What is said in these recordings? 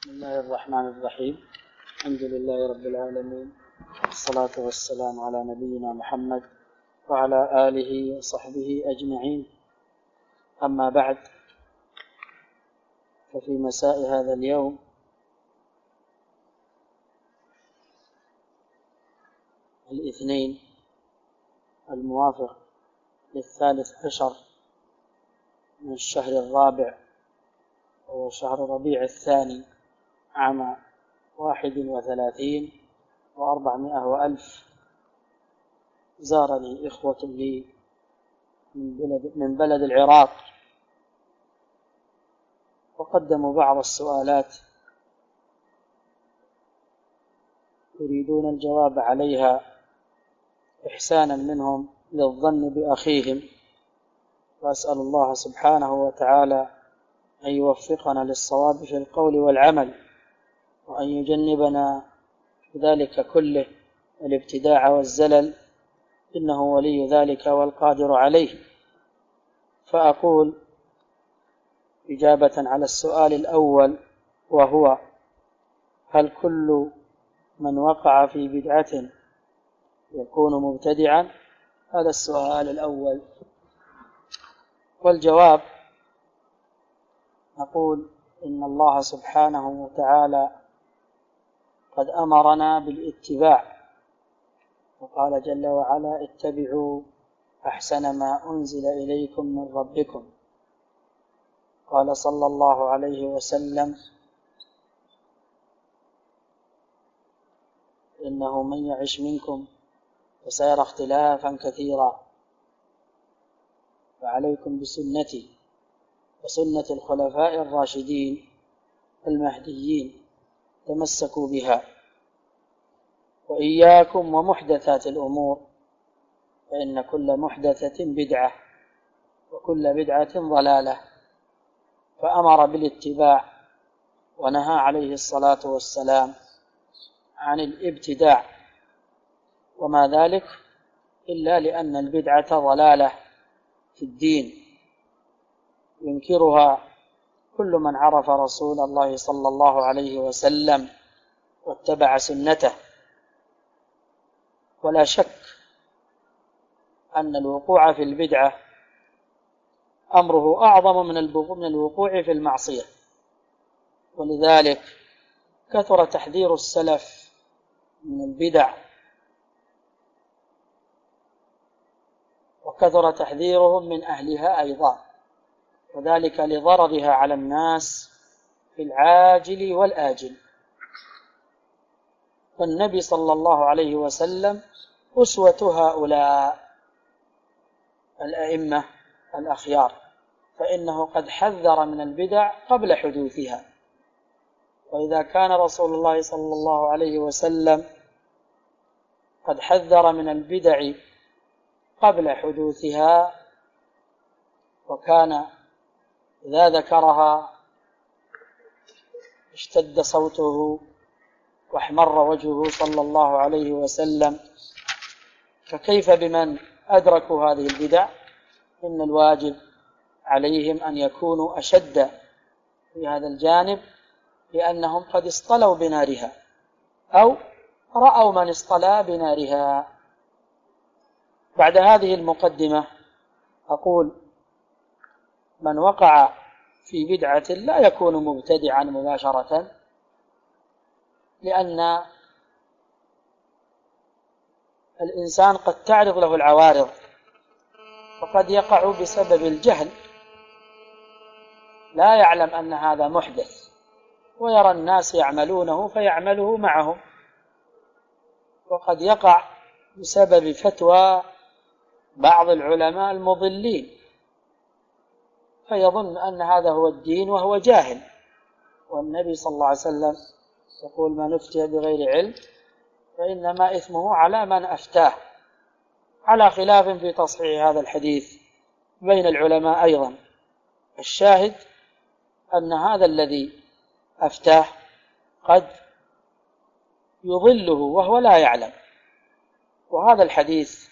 بسم الله الرحمن الرحيم. الحمد لله رب العالمين، والصلاة والسلام على نبينا محمد وعلى آله وصحبه أجمعين. أما بعد، ففي مساء هذا اليوم الاثنين الموافق ل13 من الشهر الرابع، وهو شهر ربيع الثاني، عام 31 و400 وألف، زارني إخوة لي من بلد العراق، وقدموا بعض السؤالات يريدون الجواب عليها إحسانا منهم للظن بأخيهم، وأسأل الله سبحانه وتعالى أن يوفقنا للصواب في القول والعمل، وأن يجنبنا ذلك كله الابتداع والزلل، إنه ولي ذلك والقادر عليه. فأقول إجابة على السؤال الأول، وهو: هل كل من وقع في بدعة يكون مبتدعا؟ هذا السؤال الأول. والجواب نقول إن الله سبحانه وتعالى قد أمرنا بالاتباع، وقال جل وعلا: اتبعوا أحسن ما أنزل إليكم من ربكم. قال صلى الله عليه وسلم: إنه من يعش منكم فسيرى اختلافا كثيرا، فعليكم بسنتي وسنة الخلفاء الراشدين المهديين، تمسكوا بها، وإياكم ومحدثات الأمور، فإن كل محدثة بدعة وكل بدعة ضلالة. فأمر بالاتباع، ونهى عليه الصلاة والسلام عن الابتداع، وما ذلك إلا لأن البدعة ضلالة في الدين ينكرها كل من عرف رسول الله صلى الله عليه وسلم واتبع سنته. ولا شك أن الوقوع في البدعة أمره أعظم من الوقوع في المعصية، ولذلك كثر تحذير السلف من البدع، وكثر تحذيرهم من أهلها أيضا، وذلك لضررها على الناس في العاجل والآجل. فالنبي صلى الله عليه وسلم أسوة هؤلاء الأئمة الأخيار، فإنه قد حذر من البدع قبل حدوثها. وإذا كان رسول الله صلى الله عليه وسلم قد حذر من البدع قبل حدوثها، وكان إذا ذكرها اشتد صوته واحمر وجهه صلى الله عليه وسلم، فكيف بمن أدركوا هذه البدع؟ إن الواجب عليهم أن يكونوا أشد في هذا الجانب، لأنهم قد اصطلوا بنارها أو رأوا من اصطلى بنارها. بعد هذه المقدمة أقول: من وقع في بدعة لا يكون مبتدعا مباشرة، لأن الإنسان قد تعرض له العوارض، وقد يقع بسبب الجهل، لا يعلم أن هذا محدث، ويرى الناس يعملونه فيعمله معهم، وقد يقع بسبب فتوى بعض العلماء المضلين، فيظن أن هذا هو الدين وهو جاهل. والنبي صلى الله عليه وسلم يقول: من أفتي بغير علم فإنما إثمه على من أفتاه، على خلاف في تصحيح هذا الحديث بين العلماء أيضا. الشاهد أن هذا الذي أفتاه قد يضله وهو لا يعلم. وهذا الحديث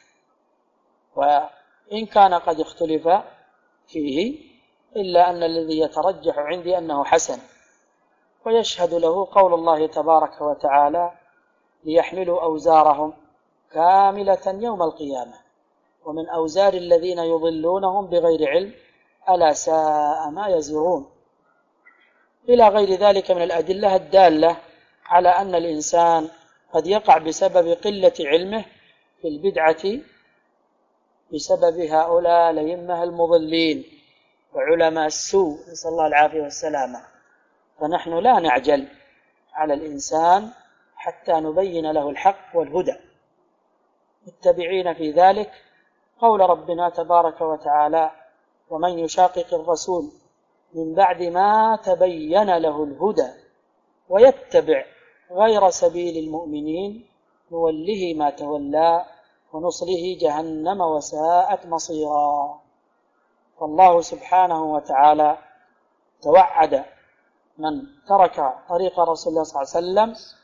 وإن كان قد اختلف فيه، إلا أن الذي يترجح عندي أنه حسن، ويشهد له قول الله تبارك وتعالى: ليحملوا أوزارهم كاملة يوم القيامة ومن أوزار الذين يضلونهم بغير علم ألا ساء ما يزرون، إلى غير ذلك من الأدلة الدالة على أن الإنسان قد يقع بسبب قلة علمه في البدعة بسبب هؤلاء الأئمة المضلين وعلماء السوء، نسأل الله العافية والسلامة. فنحن لا نعجل على الإنسان حتى نبين له الحق والهدى، متبعين في ذلك قول ربنا تبارك وتعالى: ومن يشاقق الرسول من بعد ما تبين له الهدى ويتبع غير سبيل المؤمنين نوله ما تولى ونصله جهنم وساءت مصيرا. فالله سبحانه وتعالى توعد من ترك طريق رسول الله صلى الله عليه وسلم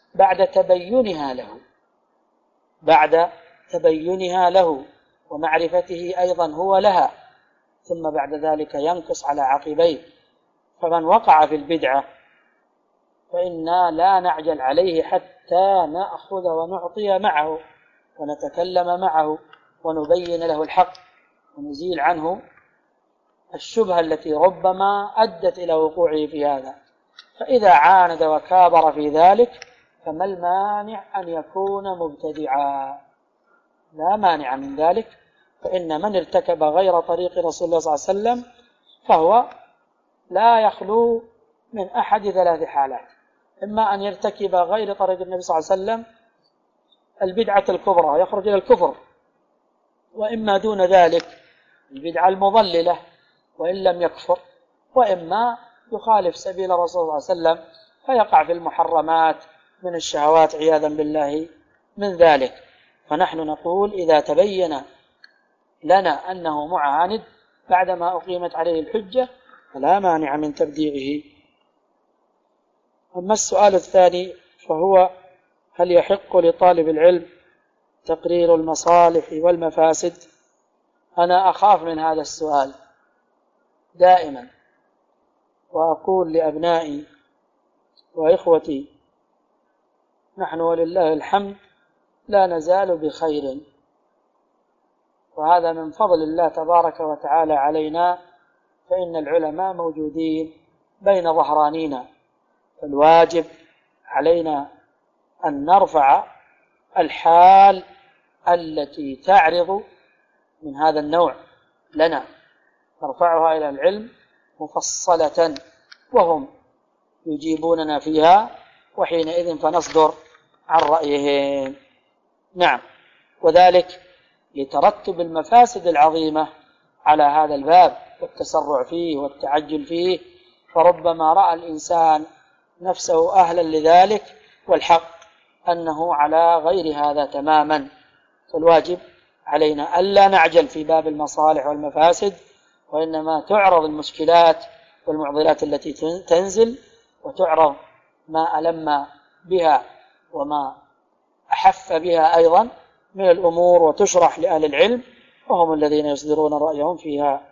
بعد تبينها له ومعرفته أيضا هو لها، ثم بعد ذلك ينقص على عقبيه. فمن وقع في البدعة فإنا لا نعجل عليه حتى نأخذ ونعطي معه ونتكلم معه ونبين له الحق ونزيل عنه الشبهة التي ربما أدت إلى وقوعه في هذا. فإذا عاند وكابر في ذلك فما المانع أن يكون مبتدعا؟ لا مانع من ذلك، فإن من ارتكب غير طريق رسول الله صلى الله عليه وسلم فهو لا يخلو من أحد ثلاث حالات: إما أن يرتكب غير طريق النبي صلى الله عليه وسلم البدعة الكبرى يخرج إلى الكفر، وإما دون ذلك البدعة المضللة وإن لم يكفر، وإما يخالف سبيل الرسول صلى الله عليه وسلم فيقع في المحرمات من الشهوات عياذا بالله من ذلك. فنحن نقول إذا تبين لنا أنه معاند بعدما أقيمت عليه الحجة فلا مانع من تبديعه. أما السؤال الثاني فهو: هل يحق لطالب العلم تقرير المصالح والمفاسد؟ أنا أخاف من هذا السؤال دائما، وأقول لأبنائي وإخوتي: نحن ولله الحمد لا نزال بخير، وهذا من فضل الله تبارك وتعالى علينا، فإن العلماء موجودين بين ظهرانينا، فالواجب علينا أن نرفع الحال التي تعرض من هذا النوع لنا، نرفعها إلى العلم مفصلة وهم يجيبوننا فيها، وحينئذ فنصدر عن رأيهم. نعم، وذلك لترتب المفاسد العظيمة على هذا الباب والتسرع فيه والتعجل فيه، فربما رأى الإنسان نفسه أهلا لذلك والحق أنه على غير هذا تماما. فالواجب علينا ألا نعجل في باب المصالح والمفاسد، وإنما تعرض المشكلات والمعضلات التي تنزل، وتعرض ما ألم بها وما أحف بها أيضا من الأمور، وتشرح لأهل العلم وهم الذين يصدرون رأيهم فيها.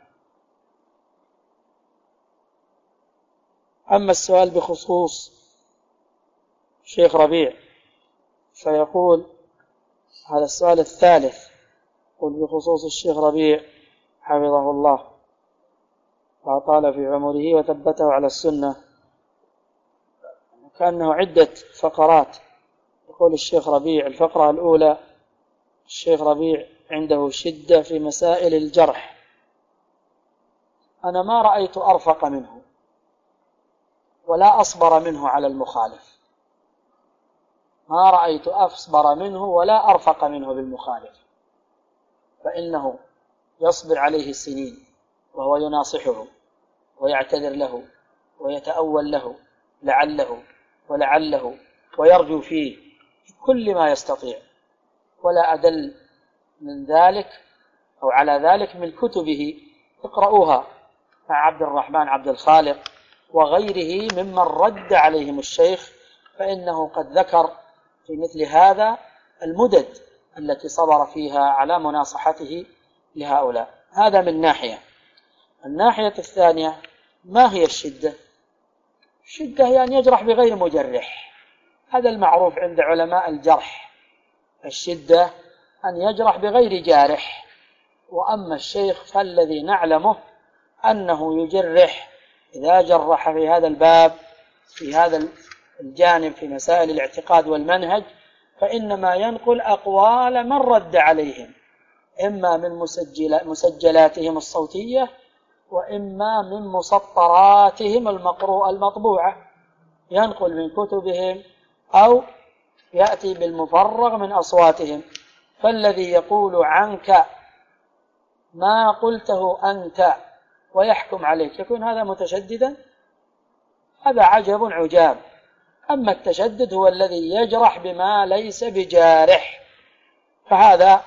أما السؤال بخصوص الشيخ ربيع فيقول هذا السؤال الثالث، قل بخصوص الشيخ ربيع حفظه الله وأطال في عمره وثبته على السنة، كأنه عدة فقرات. يقول الشيخ ربيع: الفقرة الأولى: الشيخ ربيع عنده شدة في مسائل الجرح، أنا ما رأيت أرفق منه ولا أصبر منه على المخالف، ما رأيت أصبر منه ولا أرفق منه بالمخالف، فإنه يصبر عليه السنين وهو يناصحه ويعتذر له ويتأول له لعله ولعله ويرجو فيه كل ما يستطيع، ولا أدل من ذلك أو على ذلك من كتبه، اقرأوها مع عبد الرحمن عبد الخالق وغيره ممن رد عليهم الشيخ، فإنه قد ذكر في مثل هذا المدد التي صبر فيها على مناصحته لهؤلاء. هذا من ناحية. الناحية الثانية: ما هي الشدة؟ الشدة هي أن يجرح بغير مجرح، هذا المعروف عند علماء الجرح، الشدة أن يجرح بغير جارح. وأما الشيخ فالذي نعلمه أنه يجرح إذا جرح في هذا الباب، في هذا الجانب، في مسائل الاعتقاد والمنهج، فإنما ينقل أقوال من رد عليهم، إما من مسجلاتهم الصوتية وإما من مسطراتهم المطبوعة، ينقل من كتبهم أو يأتي بالمفرغ من أصواتهم. فالذي يقول عنك ما قلته أنت ويحكم عليك يكون هذا متشددا؟ هذا عجب عجاب. أما التشدد هو الذي يجرح بما ليس بجارح، فهذا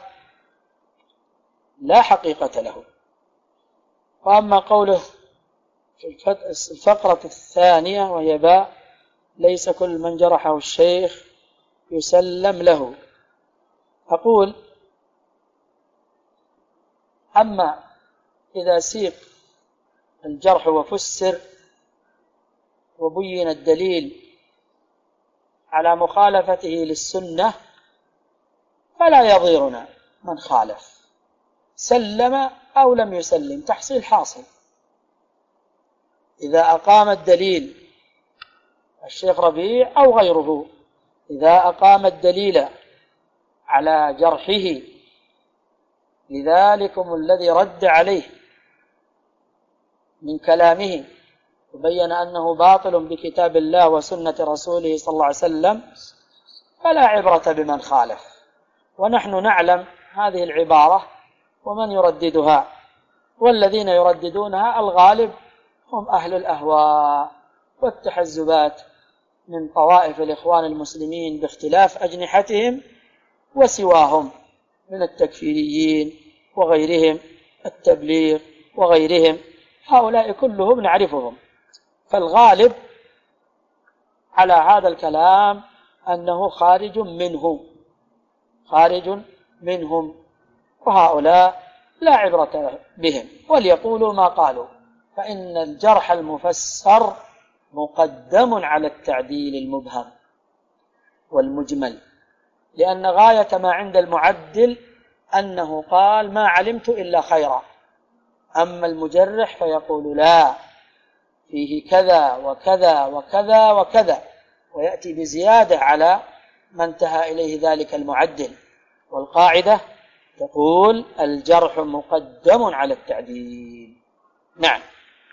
لا حقيقة له. وأما قوله في الفقرة الثانية وهي باء: ليس كل من جرحه الشيخ يسلم له. أقول: أما إذا سيق الجرح وفسر وبين الدليل على مخالفته للسنة فلا يضيرنا من خالف، سلم أو لم يسلم، تحصيل حاصل. إذا أقام الدليل الشيخ ربيع أو غيره، إذا أقام الدليل على جرحه لذلكم الذي رد عليه من كلامه وبين أنه باطل بكتاب الله وسنة رسوله صلى الله عليه وسلم، فلا عبرة بمن خالف. ونحن نعلم هذه العبارة ومن يرددها، والذين يرددونها الغالب هم أهل الأهواء والتحزبات من طوائف الإخوان المسلمين باختلاف أجنحتهم وسواهم من التكفيريين وغيرهم، التبليغ وغيرهم، هؤلاء كلهم نعرفهم. فالغالب على هذا الكلام أنه خارج منهم، وهؤلاء لا عبرة بهم، وليقولوا ما قالوا، فإن الجرح المفسر مقدم على التعديل المبهم والمجمل، لأن غاية ما عند المعدل أنه قال ما علمت إلا خيرا. أما المجرح فيقول لا، فيه كذا وكذا وكذا وكذا، ويأتي بزيادة على ما انتهى إليه ذلك المعدل. والقاعدة تقول الجرح مقدم على التعديل. نعم.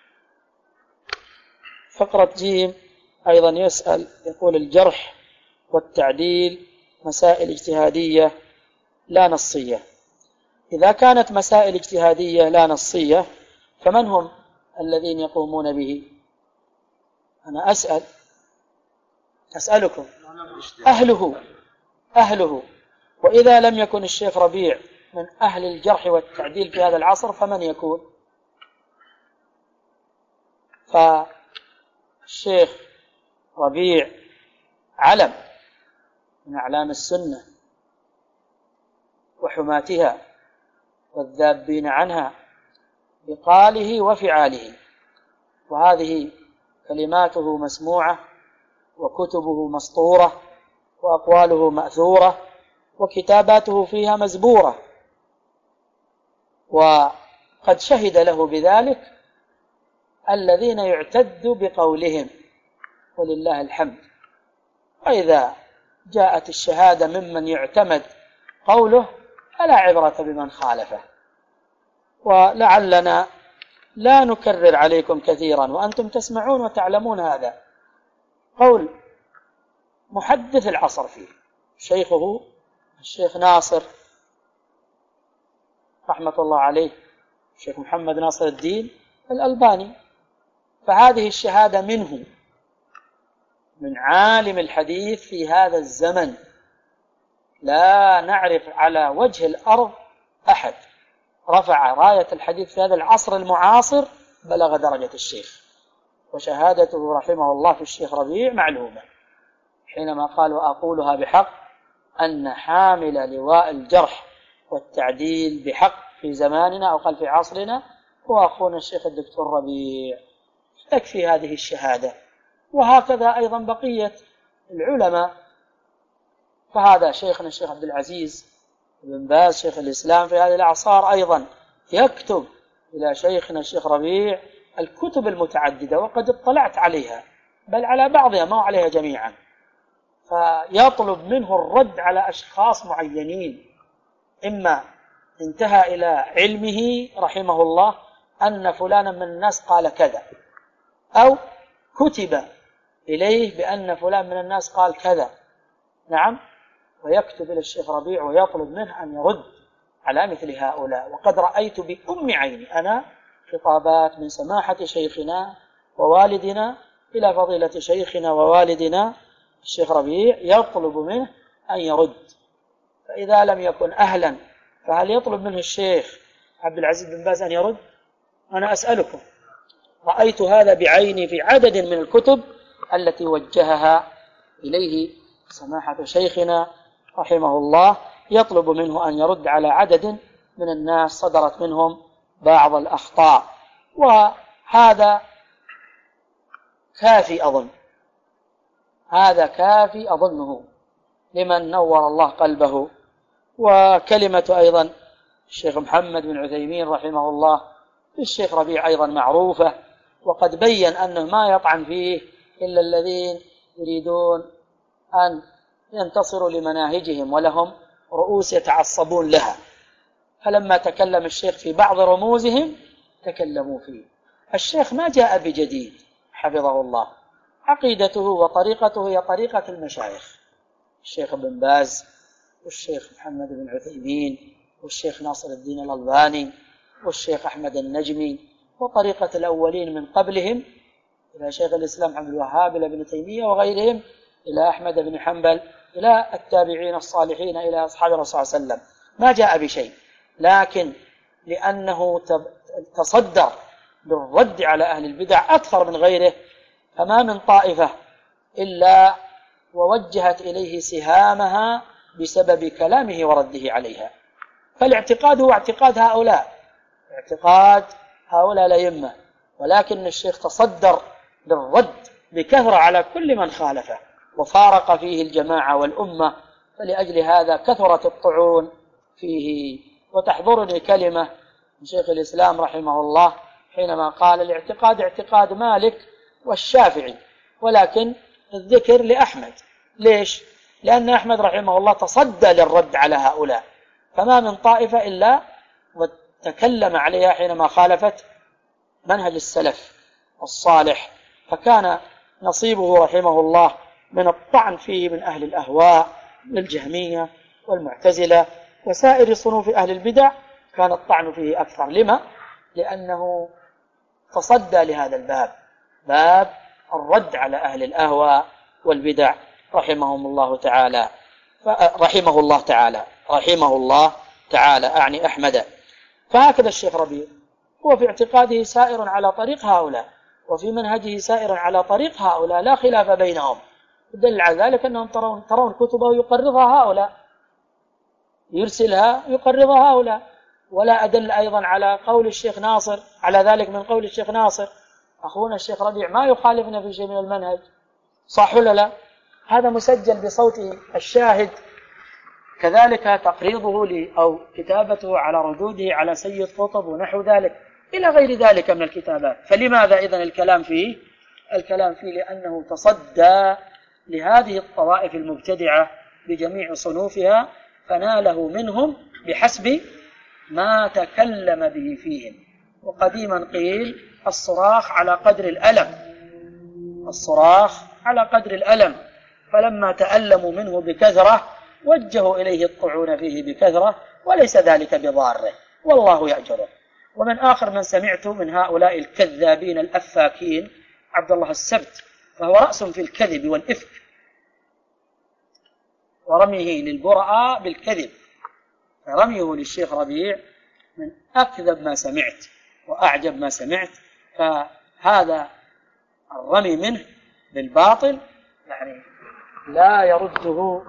فقرة جيم أيضا يسأل، يقول: الجرح والتعديل مسائل اجتهادية لا نصية. إذا كانت مسائل اجتهادية لا نصية فمن هم الذين يقومون به؟ أنا أسألكم أهله. وإذا لم يكن الشيخ ربيع من أهل الجرح والتعديل في هذا العصر فمن يكون؟ فالشيخ ربيع علم من أعلام السنة وحماتها والذابين عنها بقاله وفعاله، وهذه كلماته مسموعة وكتبه مسطورة وأقواله مأثورة وكتاباته فيها مزبورة، وقد شهد له بذلك الذين يعتد بقولهم ولله الحمد. وإذا جاءت الشهادة ممن يعتمد قوله فلا عبرة بمن خالفه. ولعلنا لا نكرر عليكم كثيرا وأنتم تسمعون وتعلمون هذا، قول محدث العصر فيه شيخه الشيخ ناصر رحمة الله عليه، الشيخ محمد ناصر الدين الألباني، فهذه الشهادة منه، من عالم الحديث في هذا الزمن. لا نعرف على وجه الأرض أحد رفع راية الحديث في هذا العصر المعاصر بلغ درجة الشيخ، وشهادته رحمه الله في الشيخ ربيع معلومة، حينما قال وأقولها بحق أن حامل لواء الجرح والتعديل بحق في زماننا أو قال في عصرنا هو أخونا الشيخ الدكتور ربيع. تكفي هذه الشهادة وهكذا أيضا بقية العلماء. فهذا شيخنا الشيخ عبد العزيز بن باز شيخ الإسلام في هذه الأعصار أيضا يكتب إلى شيخنا الشيخ ربيع الكتب المتعددة، وقد اطلعت عليها، بل على بعضها ما عليها جميعا، فيطلب منه الرد على أشخاص معينين، إما انتهى إلى علمه رحمه الله أن فلانا من الناس قال كذا، أو كتب إليه بأن فلان من الناس قال كذا، نعم، ويكتب إلى الشيخ ربيع ويطلب منه أن يرد على مثل هؤلاء. وقد رأيت بأم عيني أنا خطابات من سماحة شيخنا ووالدنا إلى فضيلة شيخنا ووالدنا الشيخ ربيع يطلب منه أن يرد. فإذا لم يكن أهلا فهل يطلب منه الشيخ عبد العزيز بن باز أن يرد؟ أنا أسألكم، رأيت هذا بعيني في عدد من الكتب التي وجهها إليه سماحة شيخنا رحمه الله، يطلب منه أن يرد على عدد من الناس صدرت منهم بعض الأخطاء. وهذا كافي أظن، هذا كافي أظنه لمن نور الله قلبه. وكلمة أيضا الشيخ محمد بن عثيمين رحمه الله الشيخ ربيع أيضا معروفة، وقد بين أنه ما يطعن فيه إلا الذين يريدون أن ينتصروا لمناهجهم ولهم رؤوس يتعصبون لها، فلما تكلم الشيخ في بعض رموزهم تكلموا فيه. الشيخ ما جاء بجديد حفظه الله، عقيدته وطريقته هي طريقة المشايخ، الشيخ ابن باز والشيخ محمد بن عثيمين والشيخ ناصر الدين الألباني والشيخ أحمد النجمي، وطريقة الأولين من قبلهم إلى شيخ الإسلام عبد الوهاب إلى ابن تيمية وغيرهم إلى أحمد بن حنبل إلى التابعين الصالحين إلى أصحاب الرسول صلى الله عليه وسلم، ما جاء بشيء، لكن لأنه تصدر بالرد على أهل البدع أكثر من غيره، فما من طائفة إلا ووجهت إليه سهامها بسبب كلامه ورده عليها. فالاعتقاد هو اعتقاد هؤلاء، اعتقاد هؤلاء الأئمة، ولكن الشيخ تصدر بالرد بكثرة على كل من خالفه وفارق فيه الجماعة والأمة، فلأجل هذا كثرت الطعون فيه. وتحضرني كلمة من شيخ الإسلام رحمه الله حينما قال الاعتقاد اعتقاد مالك والشافعي، ولكن الذكر لأحمد. ليش؟ لأن أحمد رحمه الله تصدى للرد على هؤلاء، فما من طائفة إلا وتكلم عليها حينما خالفت منهج السلف الصالح، فكان نصيبه رحمه الله من الطعن فيه من أهل الأهواء والجهمية والمعتزلة وسائر صنوف أهل البدع، كان الطعن فيه أكثر. لما؟ لأنه تصدى لهذا الباب، باب الرد على أهل الأهواء والبدع رحمهم الله تعالى، رحمه الله تعالى أعني أحمد. فهكذا الشيخ ربيع هو في اعتقاده سائر على طريق هؤلاء، وفي منهجه سائر على طريق هؤلاء، لا خلاف بينهم. يدل على ذلك أنهم ترون كتبه يقرضها هؤلاء، يرسلها يقرضها هؤلاء. ولا أدل أيضا على قول الشيخ ناصر على ذلك من قول الشيخ ناصر أخونا الشيخ ربيع ما يخالفنا في شيء من المنهج، صح ولا لا؟ هذا مسجل بصوته الشاهد، كذلك تقريضه أو كتابته على ردوده على سيد قطب ونحو ذلك إلى غير ذلك من الكتابات. فلماذا إذن الكلام فيه؟ الكلام فيه لأنه تصدى لهذه الطوائف المبتدعة بجميع صنوفها، فناله منهم بحسب ما تكلم به فيهم. وقديما قيل الصراخ على قدر الألم، الصراخ على قدر الألم، فلما تألموا منه بكثرة وجهوا إليه الطعون فيه بكثرة، وليس ذلك بضاره والله يأجره. ومن آخر من سمعت من هؤلاء الكذابين الأفاكين عبد الله السبت، فهو رأس في الكذب والإفك ورميه للبرعاء بالكذب، فرميه للشيخ ربيع من أكذب ما سمعت وأعجب ما سمعت. فهذا الرمي منه بالباطل يعني لا يرده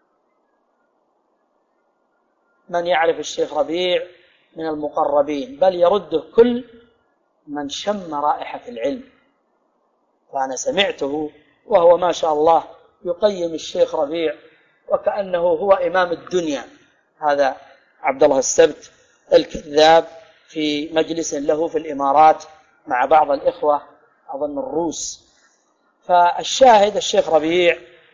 من يعرف الشيخ ربيع من المقربين، بل يرده كل من شم رائحة العلم فأنا سمعته وهو ما شاء الله يقيم الشيخ ربيع وكأنه هو إمام الدنيا، هذا عبد الله السبت الكذاب، في مجلس له في الإمارات مع بعض الإخوة أظن الروس. فالشاهد الشيخ ربيع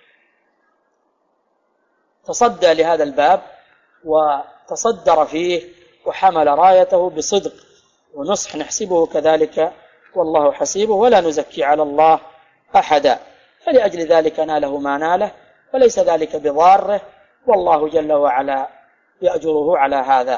تصدى لهذا الباب وتصدر فيه وحمل رايته بصدق ونصح، نحسبه كذلك والله حسيبه ولا نزكي على الله أحدا، فلأجل ذلك ناله ما ناله وليس ذلك بضاره، والله جل وعلا يأجره على هذا.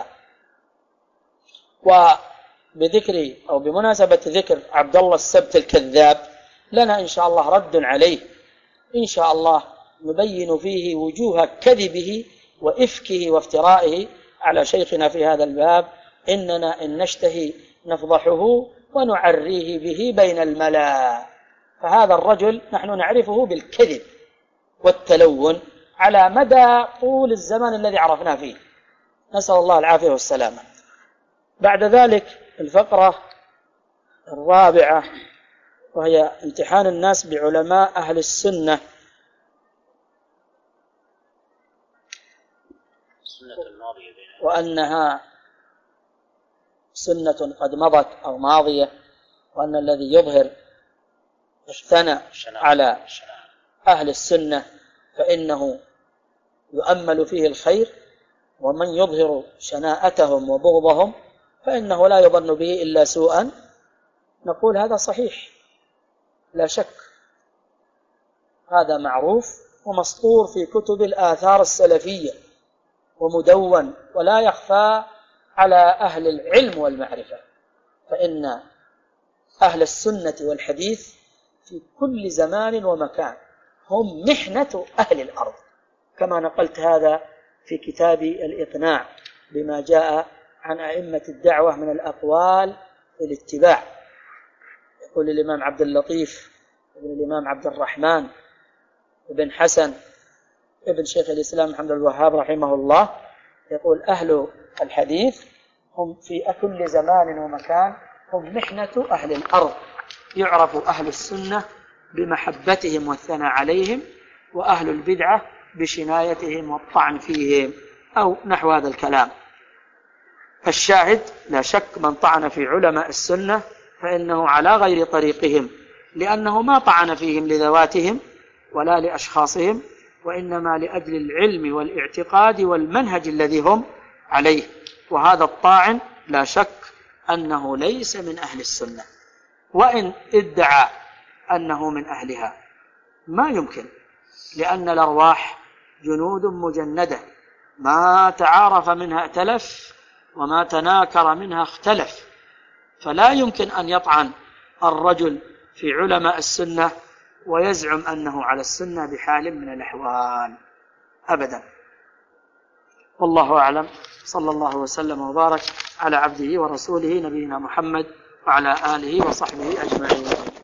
وبذكر أو بمناسبة ذكر عبد الله السبت الكذاب لنا إن شاء الله رد عليه إن شاء الله، نبين فيه وجوه كذبه وإفكه وافترائه على شيخنا في هذا الباب، إننا إن نشتهي نفضحه ونعريه به بين الملا. فهذا الرجل نحن نعرفه بالكذب والتلون على مدى طول الزمن الذي عرفنا فيه، نسأل الله العافية والسلامة. بعد ذلك الفقرة الرابعة وهي امتحان الناس بعلماء أهل السنة، وأنها سنة قد مضت أو ماضية، وأن الذي يظهر الثناء على أهل السنة فإنه يؤمل فيه الخير، ومن يظهر شناءتهم وبغضهم فإنه لا يظن به إلا سوءا. نقول هذا صحيح لا شك، هذا معروف ومسطور في كتب الآثار السلفية ومدون ولا يخفى على أهل العلم والمعرفة، فإن أهل السنة والحديث في كل زمان ومكان هم محنة أهل الأرض، كما نقلت هذا في كتابي الإقناع بما جاء عن أئمة الدعوة من الأقوال في الاتباع. يقول الإمام عبد اللطيف ابن الإمام عبد الرحمن ابن حسن ابن شيخ الإسلام محمد الوهاب رحمه الله، يقول أهل الحديث هم في كل زمان ومكان هم محنة أهل الأرض، يعرف أهل السنة بمحبتهم والثناء عليهم، وأهل البدعة بشنايتهم والطعن فيهم أو نحو هذا الكلام. الشاهد لا شك من طعن في علماء السنة فإنه على غير طريقهم، لأنه ما طعن فيهم لذواتهم ولا لأشخاصهم، وإنما لأجل العلم والاعتقاد والمنهج الذي هم عليه، وهذا الطاعن لا شك أنه ليس من أهل السنة، وإن ادعى أنه من أهلها ما يمكن، لأن الأرواح جنود مجندة ما تعارف منها ائتلف وما تناكر منها اختلف، فلا يمكن أن يطعن الرجل في علماء السنة ويزعم أنه على السنة بحال من الأحوال أبدا. والله أعلم، صلى الله وسلم وبارك على عبده ورسوله نبينا محمد وعلى آله وصحبه أجمعين.